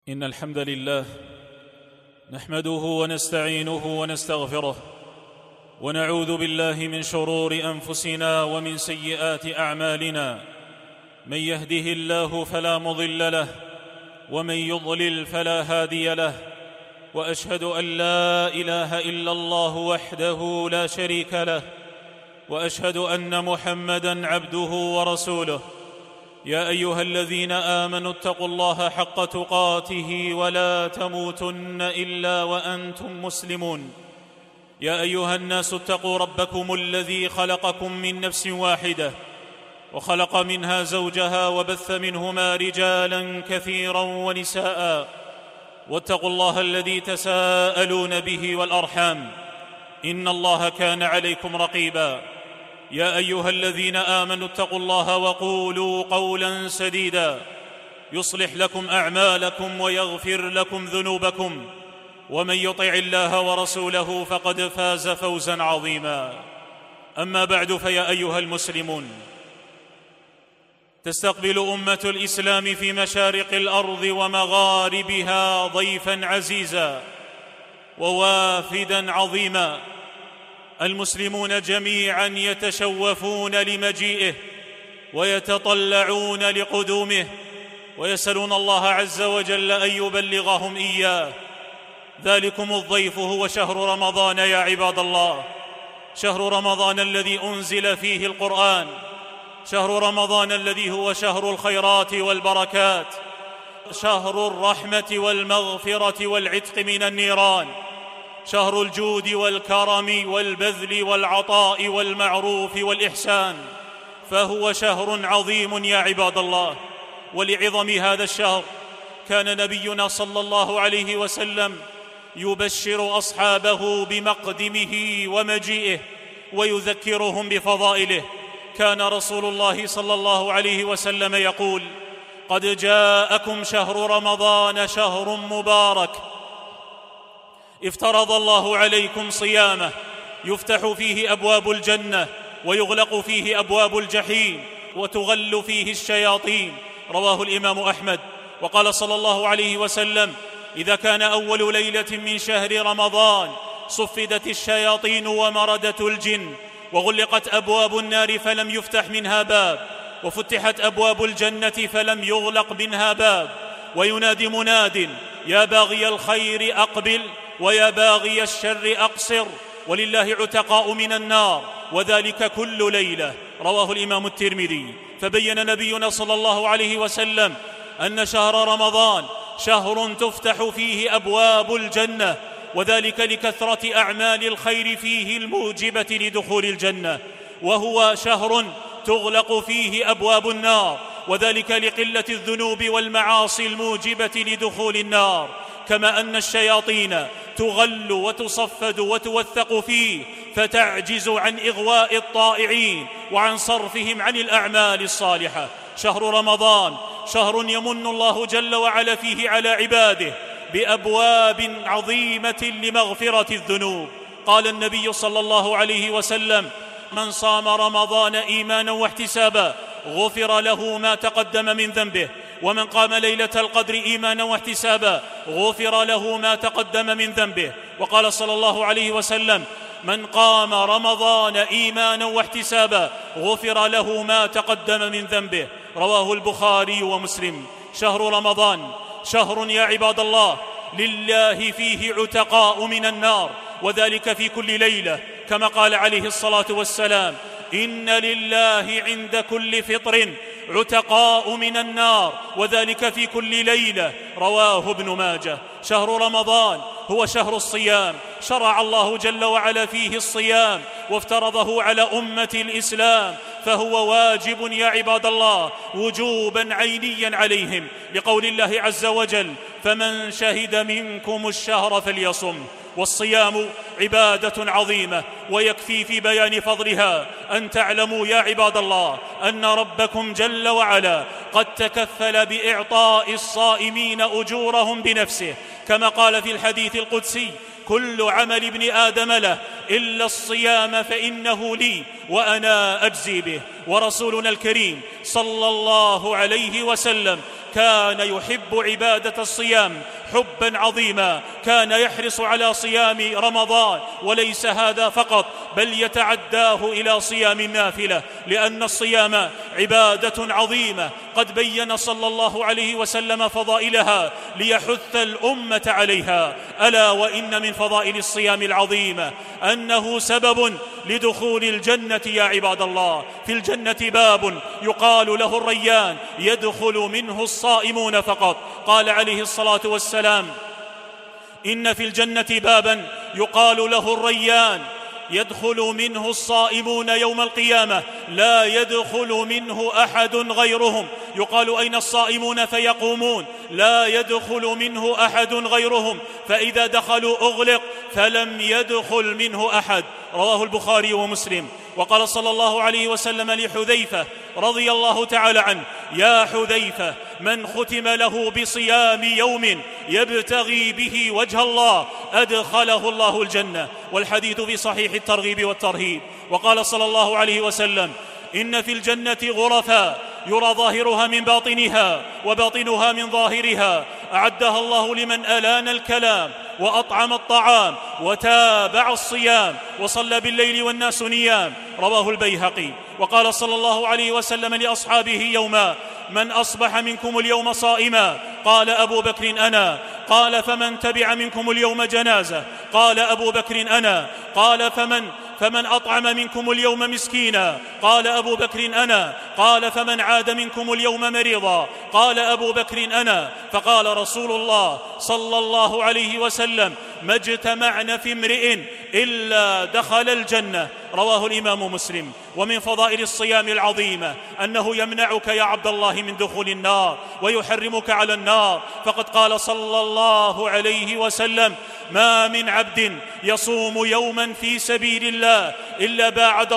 إن الحمد لله نحمده ونستعينه ونستغفره ونعوذ بالله من شرور أنفسنا ومن سيئات أعمالنا. من يهده الله فلا مضل له ومن يضلل فلا هادي له، وأشهد أن لا إله إلا الله وحده لا شريك له، وأشهد أن محمدًا عبده ورسوله. يا أيها الذين آمنوا اتقوا الله حق تقاته ولا تموتن إلا وأنتم مسلمون. يا أيها الناس اتقوا ربكم الذي خلقكم من نفس واحدة وخلق منها زوجها وبث منهما رجالا كثيرا ونساء، واتقوا الله الذي تساءلون به والأرحام، إن الله كان عليكم رقيبا. يا أيها الذين آمنوا اتقوا الله وقولوا قولا سديدا يصلح لكم أعمالكم ويغفر لكم ذنوبكم، ومن يطع الله ورسوله فقد فاز فوزا عظيما. أما بعد، فيا أيها المسلمون، تستقبل أمة الإسلام في مشارق الأرض ومغاربها ضيفا عزيزا ووافدا عظيما. المسلمون جميعا يتشوفون لمجيئه ويتطلعون لقدومه، ويسألون الله عز وجل أن يبلغهم إياه. ذلكم الضيف هو شهر رمضان يا عباد الله، شهر رمضان الذي أنزل فيه القرآن، شهر رمضان الذي هو شهر الخيرات والبركات، شهر الرحمة والمغفرة والعتق من النيران، شهر الجود والكرم والبذل والعطاء والمعروف والإحسان، فهو شهر عظيم يا عباد الله. ولعظم هذا الشهر كان نبينا صلى الله عليه وسلم يبشر أصحابه بمقدمه ومجيئه ويذكرهم بفضائله. كان رسول الله صلى الله عليه وسلم يقول: قد جاءكم شهر رمضان شهر مبارك افترض الله عليكم صيامه، يفتح فيه أبواب الجنة ويغلق فيه أبواب الجحيم وتغل فيه الشياطين. رواه الإمام أحمد. وقال صلى الله عليه وسلم: إذا كان أول ليلة من شهر رمضان صفدت الشياطين ومردت الجن، وغلقت أبواب النار فلم يفتح منها باب، وفتحت أبواب الجنة فلم يغلق منها باب، وينادي مناد: يا باغي الخير أقبل ويا باغي الشر أقصر، ولله عتقاء من النار، وذلك كل ليلة. رواه الإمام الترمذي. فبين نبينا صلى الله عليه وسلم أن شهر رمضان شهر تفتح فيه أبواب الجنة، وذلك لكثرة أعمال الخير فيه الموجبة لدخول الجنة، وهو شهر تغلق فيه أبواب النار، وذلك لقلة الذنوب والمعاصي الموجبة لدخول النار. كما أن الشياطين تغل وتصفد وتوثق فيه، فتعجز عن إغواء الطائعين وعن صرفهم عن الأعمال الصالحة. شهر رمضان شهر يمن الله جل وعلا فيه على عباده بأبواب عظيمة لمغفرة الذنوب. قال النبي صلى الله عليه وسلم: من صام رمضان إيمانا واحتسابا غفر له ما تقدم من ذنبه، ومن قام ليلة القدر إيمانا واحتسابا غفر له ما تقدم من ذنبه. وقال صلى الله عليه وسلم: من قام رمضان إيمانا واحتسابا غفر له ما تقدم من ذنبه. رواه البخاري ومسلم. شهر رمضان شهر يا عباد الله لله فيه عتقاء من النار، وذلك في كل ليلة، كما قال عليه الصلاة والسلام: إن لله عند كل فطر عتقاء من النار، وذلك في كل ليلة. رواه ابن ماجه. شهر رمضان هو شهر الصيام، شرع الله جل وعلا فيه الصيام وافترضه على أمة الإسلام، فهو واجب يا عباد الله وجوبا عينيا عليهم، لقول الله عز وجل: فمن شهد منكم الشهر فليصم. والصيام عبادة عظيمة، ويكفي في بيان فضلها أن تعلموا يا عباد الله أن ربكم جل وعلا قد تكفل بإعطاء الصائمين أجورهم بنفسه، كما قال في الحديث القدسي: كل عمل ابن آدم له إلا الصيام فإنه لي وأنا أجزي به. ورسولنا الكريم صلى الله عليه وسلم كان يحب عبادة الصيام حبا عظيما، كان يحرص على صيام رمضان، وليس هذا فقط بل يتعداه إلى صيام النافلة، لأن الصيام عبادة عظيمة قد بين صلى الله عليه وسلم فضائلها ليحث الأمة عليها. ألا وإن من فضائل الصيام العظيمة أنه سبب لدخول الجنة يا عباد الله. في الجنة باب يقال له الريان يدخل منه الصائمون فقط. قال عليه الصلاة والسلام: إن في الجنة بابا يقال له الريان يدخل منه الصائمون يوم القيامة لا يدخل منه أحد غيرهم. يقال: أين الصائمون؟ فيقومون: لا يدخل منه أحد غيرهم، فإذا دخلوا أغلق فلم يدخل منه أحد. رواه البخاري ومسلم. وقال صلى الله عليه وسلم لحذيفة رضي الله تعالى عنه: يا حذيفة، من ختم له بصيام يوم يبتغي به وجه الله أدخله الله الجنة. والحديث في صحيح الترغيب والترهيب. وقال صلى الله عليه وسلم: إن في الجنة غرفا يرى ظاهرها من باطنها وباطنها من ظاهرها، أعدها الله لمن ألان الكلام وأطعم الطعام وتابع الصيام وصلى بالليل والناس نيام. رواه البيهقي. وقال صلى الله عليه وسلم لأصحابه يوما: من أصبح منكم اليوم صائما؟ قال أبو بكر: أنا. قال: فمن تبع منكم اليوم جنازة؟ قال أبو بكر: أنا. قال: فمن أطعم منكم اليوم مسكينا؟ قال أبو بكر: أنا. قال: فمن عاد منكم اليوم مريضا؟ قال أبو بكر: أنا. فقال رسول الله صلى الله عليه وسلم: ما اجتمعن في امرئ إلا دخل الجنة. رواه الإمام مسلم. ومن فضائل الصيام العظيمة أنه يمنعك يا عبد الله من دخول النار ويحرمك على النار. فقد قال صلى الله عليه وسلم: ما من عبد يصوم يوما في سبيل الله إلا باعد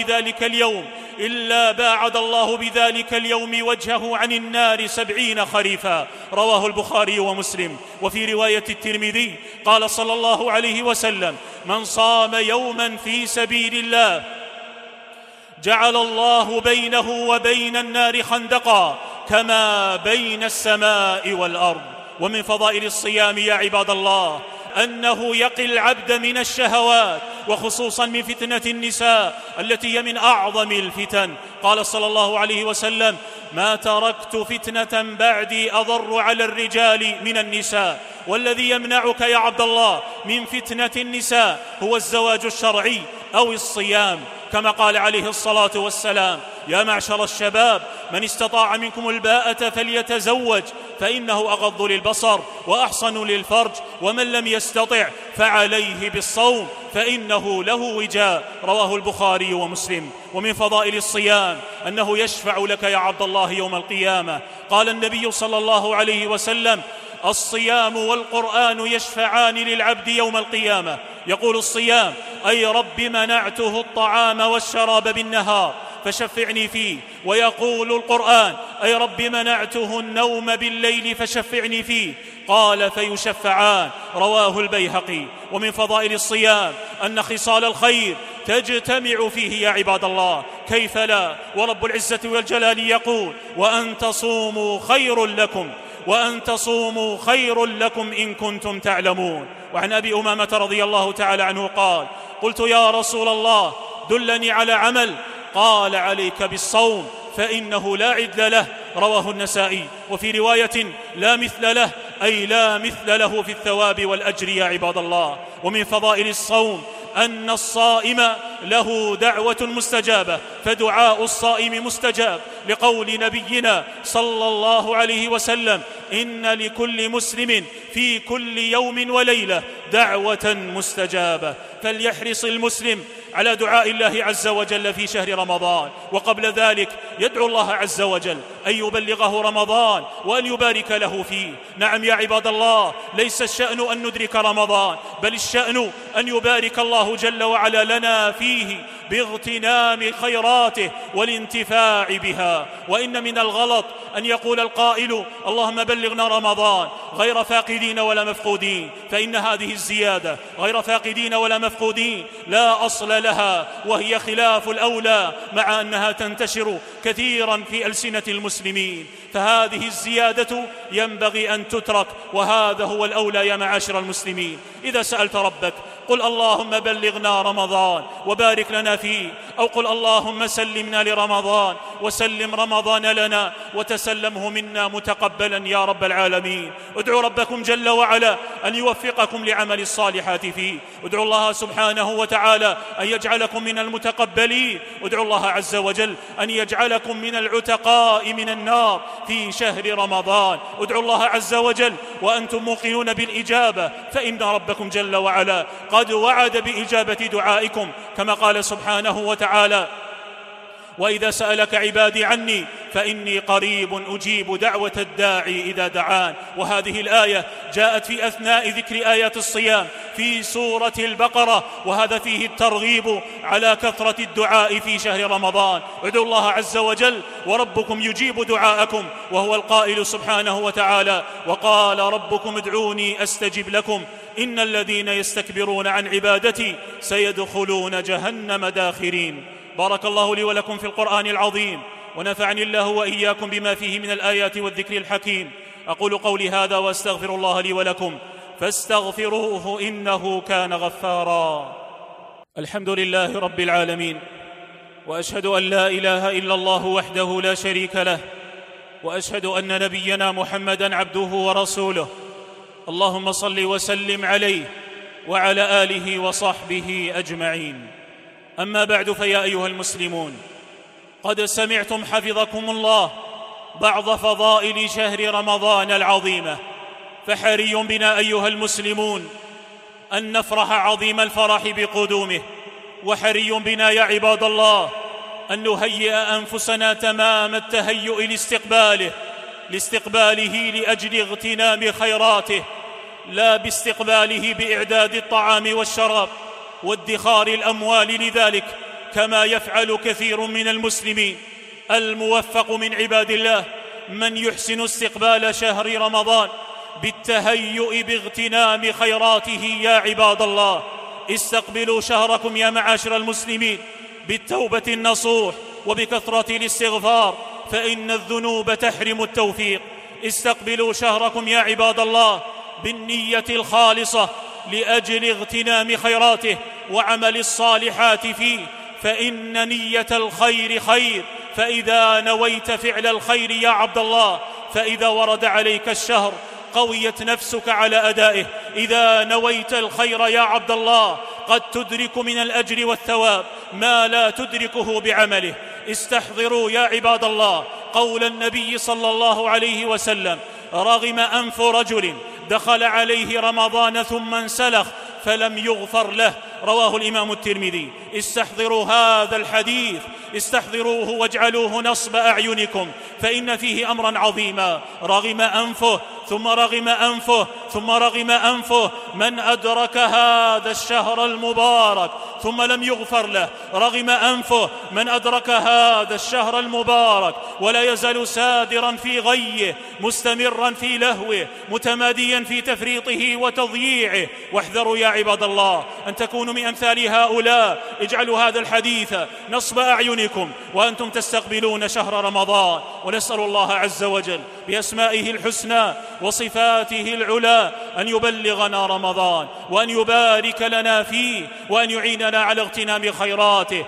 الله بذلك اليوم وجهه عن النار 70 خريفا. رواه البخاري ومسلم. وفي رواية الترمذي قال صلى الله عليه وسلم: من صام يوما في سبيل الله جعل الله بينه وبين النار خندقا كما بين السماء والأرض. ومن فضائل الصيام يا عباد الله أنه يقي العبد من الشهوات، وخصوصا من فتنة النساء التي هي من أعظم الفتن. قال صلى الله عليه وسلم: ما تركت فتنة بعدي أضر على الرجال من النساء. والذي يمنعك يا عبد الله من فتنة النساء هو الزواج الشرعي أو الصيام، كما قال عليه الصلاة والسلام: يا معشر الشباب، من استطاع منكم الباءة فليتزوج فإنه أغض للبصر وأحصن للفرج، ومن لم يستطع فعليه بالصوم فإنه له وجاء. رواه البخاري ومسلم. ومن فضائل الصيام أنه يشفع لك يا عبد الله يوم القيامة. قال النبي صلى الله عليه وسلم: الصيام والقرآن يشفعان للعبد يوم القيامة. يقول الصيام: أي رب منعته الطعام والشراب بالنهار فشفعني فيه. ويقول القرآن: أي رب منعته النوم بالليل فشفعني فيه. قال: فيشفعان. رواه البيهقي. ومن فضائل الصيام أن خصال الخير تجتمع فيه يا عباد الله، كيف لا؟ ورب العزة والجلال يقول: وأن تصوموا خير لكم إن كنتم تعلمون. وعن أبي أمامة رضي الله تعالى عنه قال: قلت يا رسول الله دلني على عمل. قال: عليك بالصوم فإنه لا عدل له. رواه النسائي. وفي رواية: لا مثل له، أي لا مثل له في الثواب والأجر يا عباد الله. ومن فضائل الصوم أن الصائم له دعوة مستجابة، فدعاء الصائم مستجاب، لقول نبينا صلى الله عليه وسلم: إن لكل مسلم في كل يوم وليلة دعوة مستجابة. فليحرص المسلم على دعاء الله عز وجل في شهر رمضان، وقبل ذلك يدعو الله عز وجل أن يبلغه رمضان وأن يبارك له فيه. نعم يا عباد الله، ليس الشأن أن ندرك رمضان، بل الشأن أن يبارك الله جل وعلا لنا فيه باغتنام خيراته والانتفاع بها. وإن من الغلط أن يقول القائل: اللهم بلغنا رمضان، غير فاقدين ولا مفقودين، فإن هذه الزيادة غير فاقدين ولا مفقودين لا أصل لها، وهي خلاف الأولى، مع أنها تنتشر كثيرا في ألسنة المسلمين. فهذه الزيادة ينبغي أن تترك، وهذا هو الأولى يا معاشر المسلمين. إذا سألت ربك قل اللهم بلغنا رمضان وبارك لنا فيه، أو قل اللهم سلمنا لرمضان وسلم رمضان لنا وتسلمه منا متقبلا يا رب العالمين. ادعوا ربكم جل وعلا أن يوفقكم لعمل الصالحات فيه، ادعوا الله سبحانه وتعالى أن يجعلكم من المتقبلين، ادعوا الله عز وجل أن يجعلكم من العتقاء من النار في شهر رمضان، ادعوا الله عز وجل وأنتم موقنون بالإجابة، فإن ربكم جل وعلا قد وعد بإجابة دعائكم، كما قال سبحانه وتعالى: وإذا سألك عبادي عني فإني قريب أجيب دعوة الداعي إذا دعان. وهذه الآية جاءت في أثناء ذكر آيات الصيام في سورة البقرة، وهذا فيه الترغيب على كثرة الدعاء في شهر رمضان. ادعوا الله عز وجل وربكم يجيب دعاءكم، وهو القائل سبحانه وتعالى: وقال ربكم ادعوني أستجب لكم إن الذين يستكبرون عن عبادتي سيدخلون جهنم داخرين. بارك الله لي ولكم في القرآن العظيم، ونفعني الله وإياكم بما فيه من الآيات والذكر الحكيم. أقول قولي هذا وأستغفر الله لي ولكم فاستغفروه إنه كان غفارا. الحمد لله رب العالمين، وأشهد أن لا إله إلا الله وحده لا شريك له، وأشهد أن نبينا محمدًا عبده ورسوله. اللهم صل وسلم عليه وعلى آله وصحبه أجمعين. أما بعد، فيا أيها المسلمون، قد سمعتم حفظكم الله بعض فضائل شهر رمضان العظيمة، فحري بنا أيها المسلمون أن نفرح عظيم الفرح بقدومه، وحري بنا يا عباد الله أن نهيئ أنفسنا تمام التهيؤ لاستقباله لأجل اغتنام خيراته، لا باستقباله بإعداد الطعام والشراب وادخار الأموال لذلك، كما يفعل كثير من المسلمين. الموفق من عباد الله من يحسن استقبال شهر رمضان بالتهيؤ باغتنام خيراته. يا عباد الله، استقبلوا شهركم يا معاشر المسلمين بالتوبة النصوح وبكثرة الاستغفار، فإن الذنوب تحرم التوفيق. استقبلوا شهركم يا عباد الله بالنية الخالصة لأجل اغتنام خيراته وعمل الصالحات فيه، فإن نية الخير خير، فإذا نويت فعل الخير يا عبد الله فإذا ورد عليك الشهر قويت نفسك على أدائه. إذا نويت الخير يا عبد الله قد تدرك من الأجر والثواب ما لا تدركه بعمله. استحضروا يا عباد الله قول النبي صلى الله عليه وسلم: رغم أنف رجل دخل عليه رمضان ثم انسلخ فلم يغفر له، رواه الإمام الترمذي. استحضروا هذا الحديث، استحضروه واجعلوه نصب أعينكم، فإن فيه أمرا عظيما. رغم أنفه ثم رغم أنفه ثم رغم أنفه من أدرك هذا الشهر المبارك ثم لم يغفر له. رغم أنفه من أدرك هذا الشهر المبارك ولا يزال سادرا في غيه، مستمرا في لهوه، متماديا في تفريطه وتضييعه. واحذروا يا عباد الله أن تكونوا من أمثال هؤلاء. اجعلوا هذا الحديث نصب أعينكم وأنتم تستقبلون شهر رمضان، ونسأل الله عز وجل بأسمائه الحسنى وصفاته العلى أن يبلغنا رمضان، وأن يبارك لنا فيه، وأن يعيننا على اغتنام خيراته،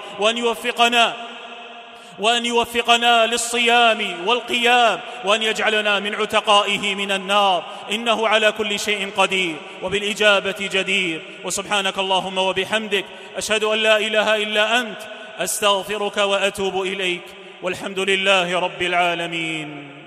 وأن يوفقنا للصيام والقيام، وأن يجعلنا من عتقائه من النار، إنه على كل شيء قدير وبالإجابة جدير. وسبحانك اللهم وبحمدك، أشهد أن لا إله إلا أنت، أستغفرك وأتوب إليك، والحمد لله رب العالمين.